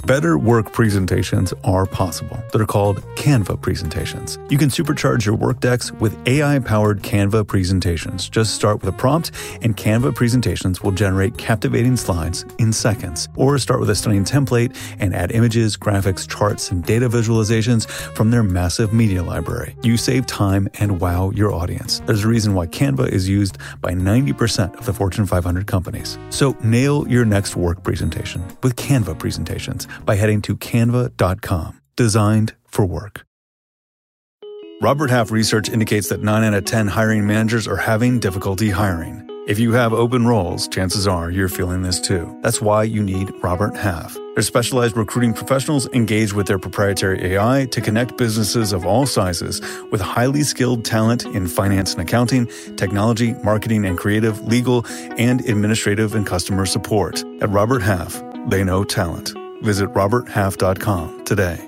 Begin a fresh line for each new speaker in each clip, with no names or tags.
Better work presentations are possible. They're called Canva presentations. You can supercharge your work decks with AI-powered Canva presentations. Just start with a prompt, and Canva presentations will generate captivating slides in seconds. Or start with a stunning template and add images, graphics, charts, and data visualizations from their massive media library. You save time and wow your audience. There's a reason why Canva is used by 90% of the Fortune 500 companies. So nail your next work presentation with Canva presentations by heading to canva.com. Designed for work. Robert Half research indicates that 9 out of 10 hiring managers are having difficulty hiring. If you have open roles, chances are you're feeling this too. That's why you need Robert Half. Their specialized recruiting professionals engage with their proprietary AI to connect businesses of all sizes with highly skilled talent in finance and accounting, technology, marketing and creative, legal, and administrative and customer support. At Robert Half, they know talent. Visit roberthalf.com today.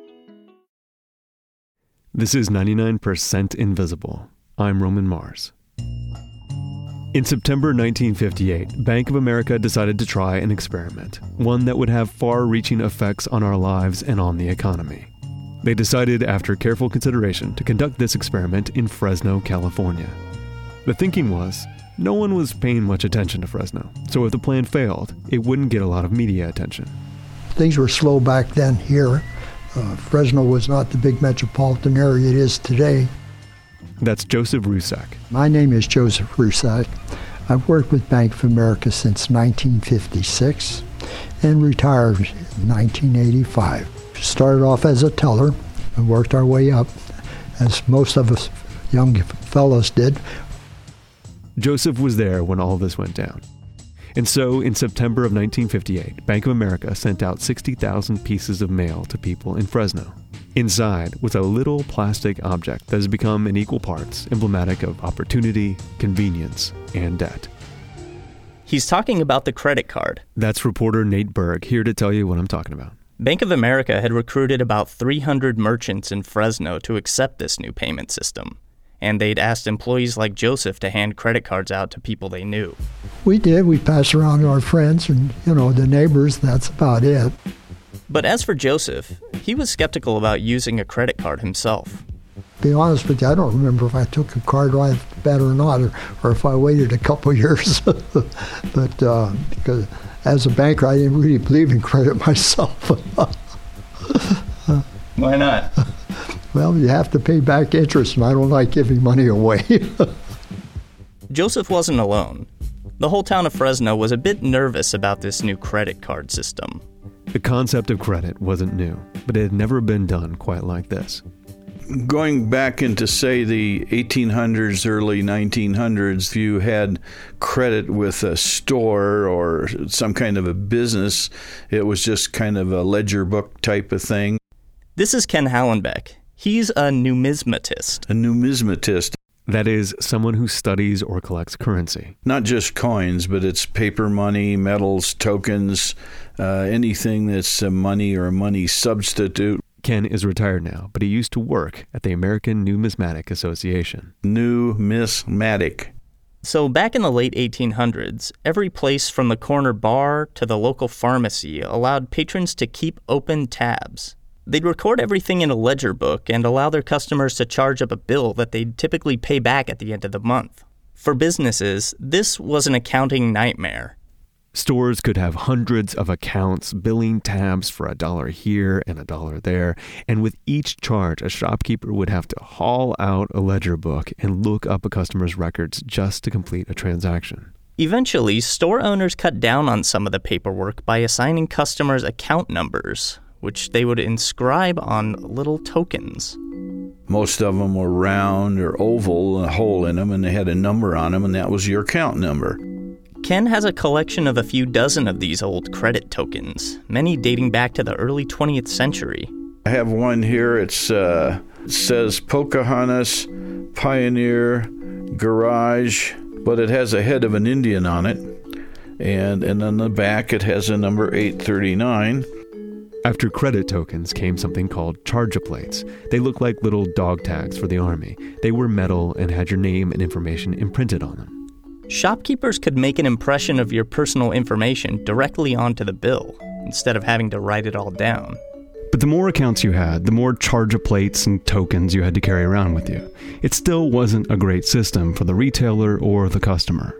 This is 99% Invisible. I'm Roman Mars. In September 1958, Bank of America decided to try an experiment, one that would have far-reaching effects on our lives and on the economy. They decided, after careful consideration, to conduct this experiment in Fresno, California. The thinking was, no one was paying much attention to Fresno, so if the plan failed, it wouldn't get a lot of media attention.
Things were slow back then here. Fresno was not the big metropolitan area it is today.
That's Joseph Rusak.
My name is Joseph Rusak. I've worked with Bank of America since 1956 and retired in 1985. Started off as a teller and worked our way up, as most of us young fellows did.
Joseph was there when all this went down. And so, in September of 1958, Bank of America sent out 60,000 pieces of mail to people in Fresno. Inside was a little plastic object that has become in equal parts emblematic of opportunity, convenience, and debt.
He's talking about the credit card.
That's reporter Nate Berg here to tell you what I'm talking about.
Bank of America had recruited about 300 merchants in Fresno to accept this new payment system. And they'd asked employees like Joseph to hand credit cards out to people they knew.
We did. We passed around to our friends and, the neighbors. That's about it.
But as for Joseph, he was skeptical about using a credit card himself.
To be honest with you, I don't remember if I took a card right that or not, or if I waited a couple years. But because as a banker, I didn't really believe in credit myself.
Why not?
Well, you have to pay back interest, and I don't like giving money away.
Joseph wasn't alone. The whole town of Fresno was a bit nervous about this new credit card system.
The concept of credit wasn't new, but it had never been done quite like this.
Going back into, say, the 1800s, early 1900s, if you had credit with a store or some kind of a business, it was just kind of a ledger book type of thing.
This is Ken Hallenbeck. He's a numismatist.
A numismatist.
That is, someone who studies or collects currency.
Not just coins, but it's paper money, metals, tokens, anything that's a money or a money substitute.
Ken is retired now, but he used to work at the American Numismatic Association.
Numismatic.
So back in the late 1800s, every place from the corner bar to the local pharmacy allowed patrons to keep open tabs. They'd record everything in a ledger book and allow their customers to charge up a bill that they'd typically pay back at the end of the month. For businesses, this was an accounting nightmare.
Stores could have hundreds of accounts, billing tabs for $1 here and $1 there, and with each charge, a shopkeeper would have to haul out a ledger book and look up a customer's records just to complete a transaction.
Eventually, store owners cut down on some of the paperwork by assigning customers account numbers, which they would inscribe on little tokens.
Most of them were round or oval, a hole in them, and they had a number on them, and that was your account number.
Ken has a collection of a few dozen of these old credit tokens, many dating back to the early 20th century.
I have one here. It says Pocahontas, Pioneer, Garage, but it has a head of an Indian on it. And on the back, it has a number 839.
After credit tokens came something called charge-a-plates. They looked like little dog tags for the army. They were metal and had your name and information imprinted on them.
Shopkeepers could make an impression of your personal information directly onto the bill. instead of having to write it all down.
But the more accounts you had, the more charge-a-plates and tokens you had to carry around with you. It still wasn't a great system for the retailer or the customer.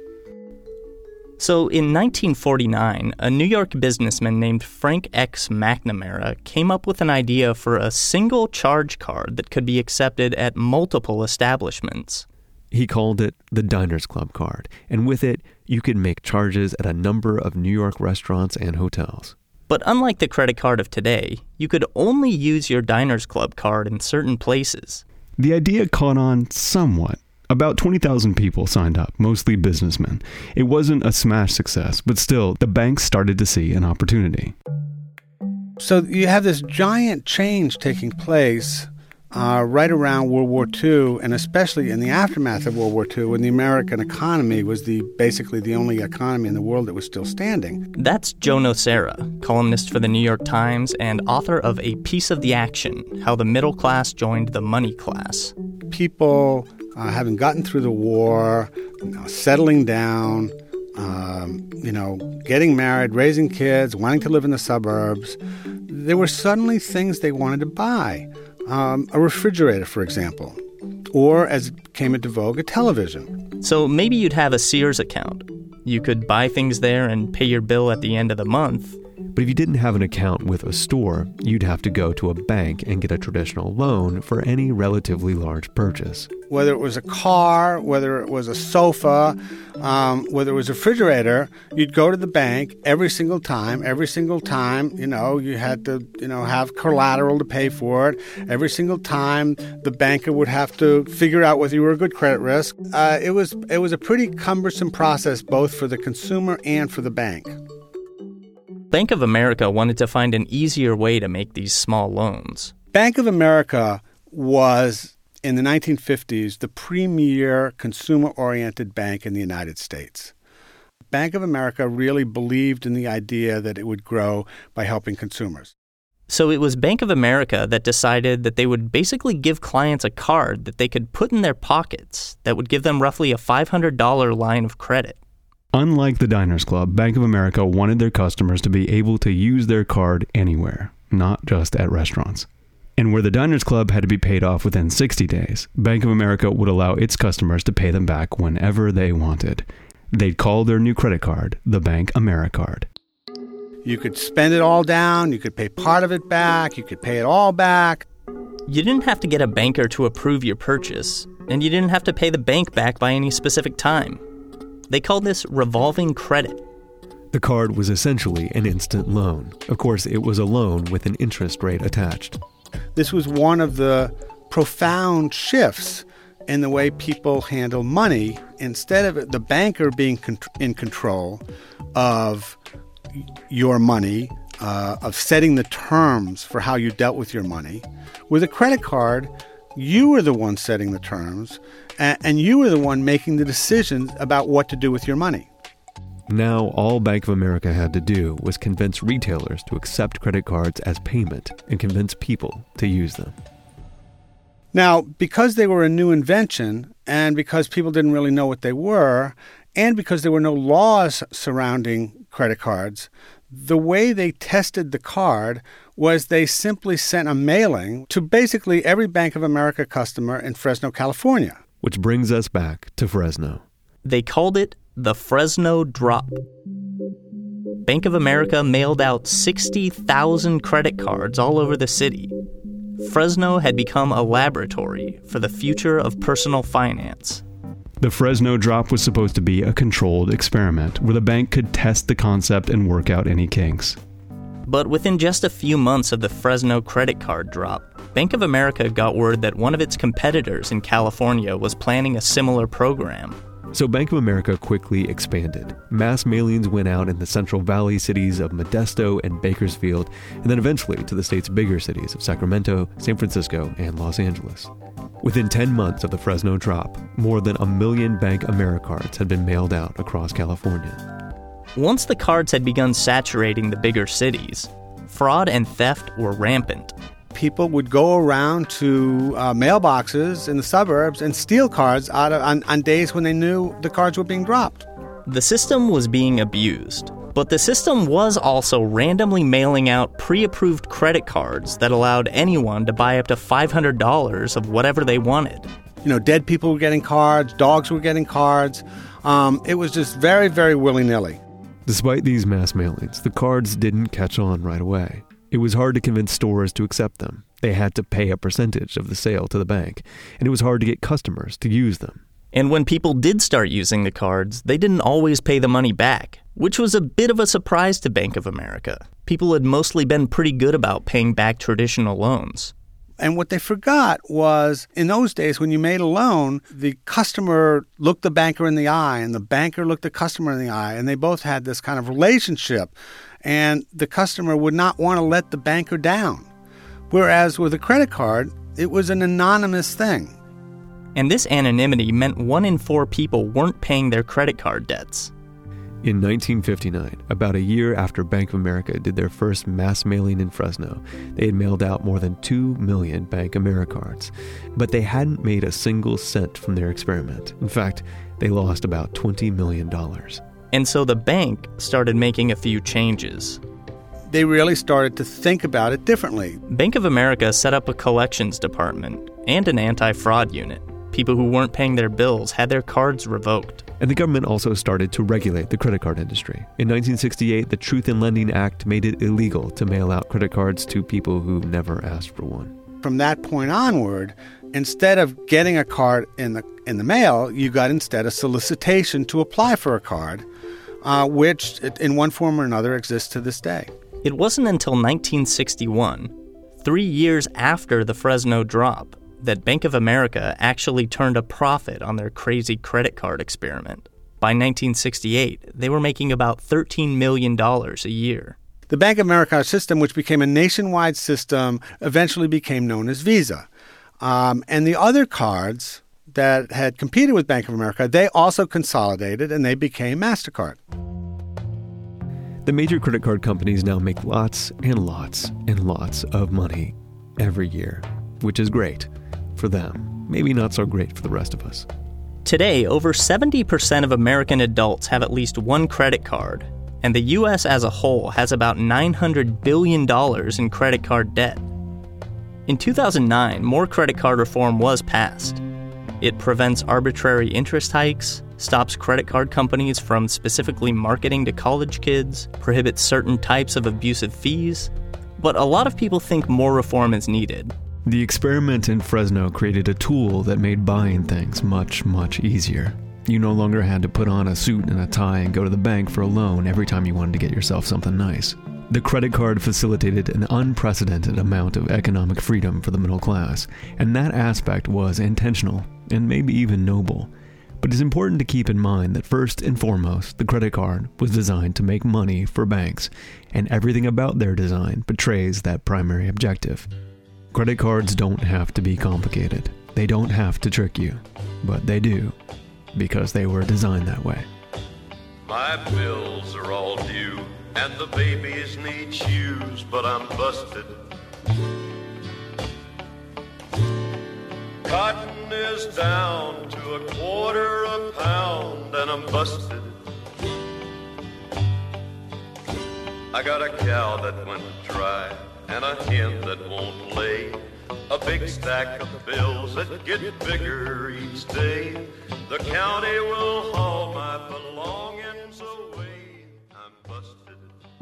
So in 1949, a New York businessman named Frank X. McNamara came up with an idea for a single charge card that could be accepted at multiple establishments.
He called it the Diners Club card, and with it, you could make charges at a number of New York restaurants and hotels.
But unlike the credit card of today, you could only use your Diners Club card in certain places.
The idea caught on somewhat. About 20,000 people signed up, mostly businessmen. It wasn't a smash success, but still, the banks started to see an opportunity.
So you have this giant change taking place right around World War II, and especially in the aftermath of World War II, when the American economy was basically the only economy in the world that was still standing.
That's Joe Nocera, columnist for the New York Times and author of A Piece of the Action, How the Middle Class Joined the Money Class.
People having gotten through the war, settling down, getting married, raising kids, wanting to live in the suburbs, there were suddenly things they wanted to buy. A refrigerator, for example, or, as it came into vogue, a television.
So maybe you'd have a Sears account. You could buy things there and pay your bill at the end of the month.
But if you didn't have an account with a store, you'd have to go to a bank and get a traditional loan for any relatively large purchase.
Whether it was a car, whether it was a sofa, whether it was a refrigerator, you'd go to the bank every single time, you had to, have collateral to pay for it. Every single time, the banker would have to figure out whether you were a good credit risk. It was a pretty cumbersome process, both for the consumer and for the bank.
Bank of America wanted to find an easier way to make these small loans.
Bank of America was, in the 1950s, the premier consumer-oriented bank in the United States. Bank of America really believed in the idea that it would grow by helping consumers.
So it was Bank of America that decided that they would basically give clients a card that they could put in their pockets that would give them roughly a $500 line of credit.
Unlike the Diners Club, Bank of America wanted their customers to be able to use their card anywhere, not just at restaurants. And where the Diners Club had to be paid off within 60 days, Bank of America would allow its customers to pay them back whenever they wanted. They'd call their new credit card the Bank AmeriCard.
You could spend it all down, you could pay part of it back, you could pay it all back.
You didn't have to get a banker to approve your purchase, and you didn't have to pay the bank back by any specific time. They called this revolving credit.
The card was essentially an instant loan. Of course, it was a loan with an interest rate attached.
This was one of the profound shifts in the way people handle money. Instead of the banker being in control of your money, of setting the terms for how you dealt with your money, with a credit card, you were the one setting the terms, and you were the one making the decisions about what to do with your money.
Now, all Bank of America had to do was convince retailers to accept credit cards as payment and convince people to use them.
Now, because they were a new invention, and because people didn't really know what they were, and because there were no laws surrounding credit cards, the way they tested the card was they simply sent a mailing to basically every Bank of America customer in Fresno, California.
Which brings us back to Fresno.
They called it the Fresno Drop. Bank of America mailed out 60,000 credit cards all over the city. Fresno had become a laboratory for the future of personal finance.
The Fresno Drop was supposed to be a controlled experiment where the bank could test the concept and work out any kinks.
But within just a few months of the Fresno credit card drop, Bank of America got word that one of its competitors in California was planning a similar program.
So Bank of America quickly expanded. Mass mailings went out in the Central Valley cities of Modesto and Bakersfield, and then eventually to the state's bigger cities of Sacramento, San Francisco, and Los Angeles. Within 10 months of the Fresno drop, more than 1 million Bank AmeriCards had been mailed out across California.
Once the cards had begun saturating the bigger cities, fraud and theft were rampant.
People would go around to mailboxes in the suburbs and steal cards on days when they knew the cards were being dropped.
The system was being abused. But the system was also randomly mailing out pre-approved credit cards that allowed anyone to buy up to $500 of whatever they wanted.
Dead people were getting cards, dogs were getting cards. It was just very, very willy-nilly.
Despite these mass mailings, the cards didn't catch on right away. It was hard to convince stores to accept them. They had to pay a percentage of the sale to the bank, and it was hard to get customers to use them.
And when people did start using the cards, they didn't always pay the money back, which was a bit of a surprise to Bank of America. People had mostly been pretty good about paying back traditional loans.
And what they forgot was, in those days, when you made a loan, the customer looked the banker in the eye, and the banker looked the customer in the eye, and they both had this kind of relationship. And the customer would not want to let the banker down. Whereas with a credit card, it was an anonymous thing.
And this anonymity meant 1 in 4 people weren't paying their credit card debts.
In 1959, about a year after Bank of America did their first mass mailing in Fresno, they had mailed out more than 2 million Bank Americards. But they hadn't made a single cent from their experiment. In fact, they lost about $20 million.
And so the bank started making a few changes.
They really started to think about it differently.
Bank of America set up a collections department and an anti-fraud unit. People who weren't paying their bills had their cards revoked.
And the government also started to regulate the credit card industry. In 1968, the Truth in Lending Act made it illegal to mail out credit cards to people who never asked for one.
From that point onward, instead of getting a card in the mail, you got instead a solicitation to apply for a card, which in one form or another exists to this day.
It wasn't until 1961, 3 years after the Fresno drop, that Bank of America actually turned a profit on their crazy credit card experiment. By 1968, they were making about $13 million a year.
The Bank of America system, which became a nationwide system, eventually became known as Visa. And the other cards that had competed with Bank of America, they also consolidated and they became MasterCard.
The major credit card companies now make lots and lots and lots of money every year, which is great for them. Maybe not so great for the rest of us.
Today, over 70% of American adults have at least one credit card, and the U.S. as a whole has about $900 billion in credit card debt. In 2009, more credit card reform was passed. It prevents arbitrary interest hikes, stops credit card companies from specifically marketing to college kids, prohibits certain types of abusive fees, but a lot of people think more reform is needed.
The experiment in Fresno created a tool that made buying things much, much easier. You no longer had to put on a suit and a tie and go to the bank for a loan every time you wanted to get yourself something nice. The credit card facilitated an unprecedented amount of economic freedom for the middle class, and that aspect was intentional and maybe even noble. But it's important to keep in mind that first and foremost, the credit card was designed to make money for banks, and everything about their design betrays that primary objective. Credit cards don't have to be complicated. They don't have to trick you, but they do, because they were designed that way.
My bills are all due, and the babies need shoes, but I'm busted. Cotton is down to $1/4 a pound, and I'm busted. I got a cow that went dry, and a hen that won't lay, a big stack of bills that get bigger each day. The county will haul my belongings away. I'm busted.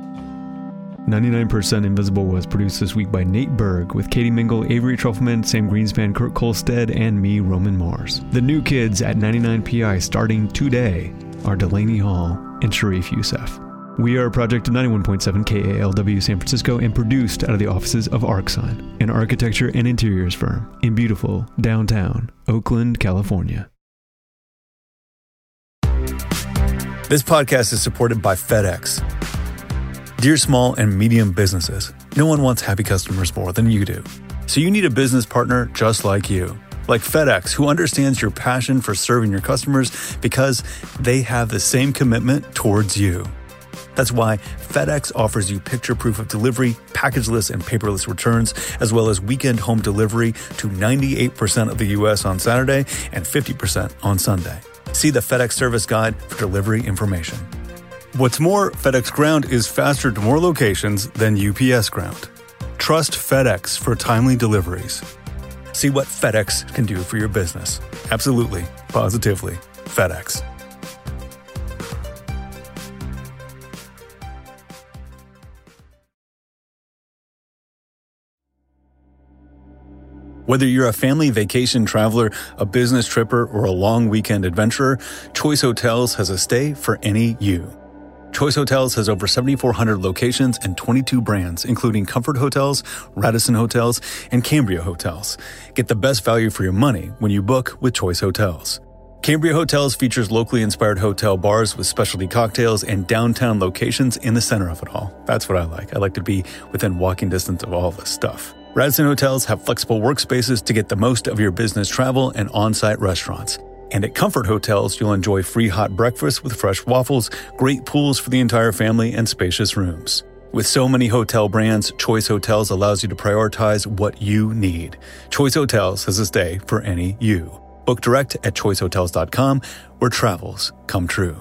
99% Invisible was produced this week by Nate Berg with Katie Mingle, Avery Trufelman, Sam Greenspan, Kurt Kolstad, and me, Roman Mars. The new kids at 99PI starting today are Delaney Hall and Sharif Youssef. We are a project of 91.7 KALW San Francisco and produced out of the offices of Arcsign, an architecture and interiors firm in beautiful downtown Oakland, California.
This podcast is supported by FedEx. Dear small and medium businesses, no one wants happy customers more than you do. So you need a business partner just like you. Like FedEx, who understands your passion for serving your customers because they have the same commitment towards you. That's why FedEx offers you picture proof of delivery, packageless and paperless returns, as well as weekend home delivery to 98% of the U.S. on Saturday and 50% on Sunday. See the FedEx service guide for delivery information. What's more, FedEx Ground is faster to more locations than UPS Ground. Trust FedEx for timely deliveries. See what FedEx can do for your business. Absolutely, positively, FedEx. Whether you're a family vacation traveler, a business tripper, or a long weekend adventurer, Choice Hotels has a stay for any you. Choice Hotels has over 7,400 locations and 22 brands, including Comfort Hotels, Radisson Hotels, and Cambria Hotels. Get the best value for your money when you book with Choice Hotels. Cambria Hotels features locally inspired hotel bars with specialty cocktails and downtown locations in the center of it all. That's what I like. I like to be within walking distance of all this stuff. Radisson Hotels have flexible workspaces to get the most of your business travel and on-site restaurants. And at Comfort Hotels, you'll enjoy free hot breakfast with fresh waffles, great pools for the entire family, and spacious rooms. With so many hotel brands, Choice Hotels allows you to prioritize what you need. Choice Hotels has a stay for any you. Book direct at choicehotels.com, where travels come true.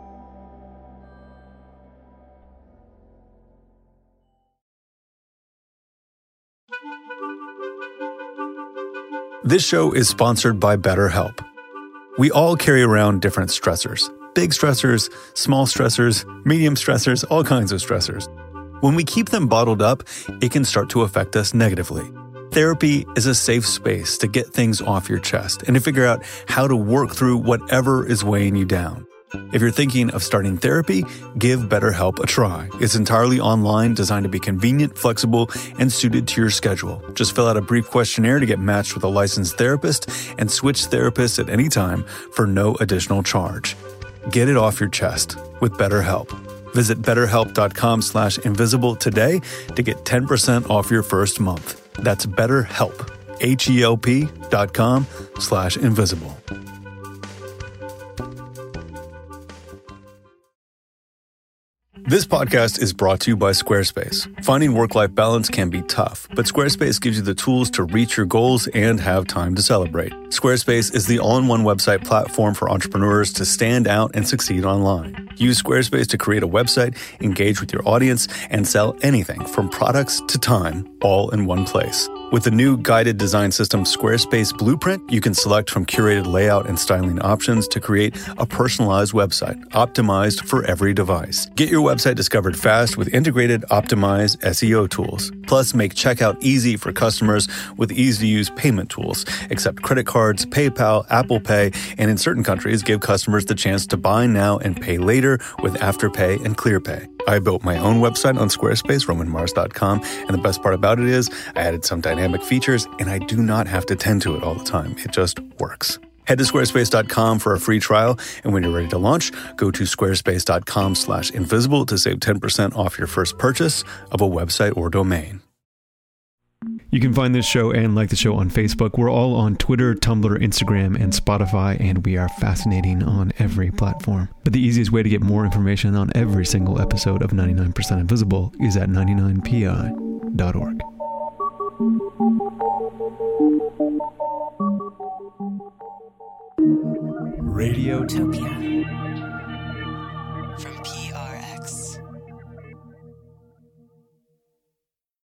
This show is sponsored by BetterHelp. We all carry around different stressors. Big stressors, small stressors, medium stressors, all kinds of stressors. When we keep them bottled up, it can start to affect us negatively. Therapy is a safe space to get things off your chest and to figure out how to work through whatever is weighing you down. If you're thinking of starting therapy, give BetterHelp a try. It's entirely online, designed to be convenient, flexible, and suited to your schedule. Just fill out a brief questionnaire to get matched with a licensed therapist and switch therapists at any time for no additional charge. Get it off your chest with BetterHelp. Visit BetterHelp.com/invisible today to get 10% off your first month. That's BetterHelp, HELP.com/invisible. This podcast is brought to you by Squarespace. Finding work-life balance can be tough, but Squarespace gives you the tools to reach your goals and have time to celebrate. Squarespace is the all-in-one website platform for entrepreneurs to stand out and succeed online. Use Squarespace to create a website, engage with your audience, and sell anything from products to time, all in one place. With the new guided design system Squarespace Blueprint, you can select from curated layout and styling options to create a personalized website, optimized for every device. Get your website discovered fast with integrated, optimized SEO tools. Plus, make checkout easy for customers with easy-to-use payment tools. Accept credit cards, PayPal, Apple Pay, and in certain countries, give customers the chance to buy now and pay later with Afterpay and ClearPay. I built my own website on Squarespace, RomanMars.com, and the best part about it is I added some dynamic features, and I do not have to tend to it all the time. It just works. Head to squarespace.com for a free trial, and when you're ready to launch, go to squarespace.com/invisible to save 10% off your first purchase of a website or domain.
You can find this show and like the show on Facebook. We're all on Twitter, Tumblr, Instagram, and Spotify, and we are fascinating on every platform. But the easiest way to get more information on every single episode of 99% Invisible is at 99pi.org.
Radiotopia.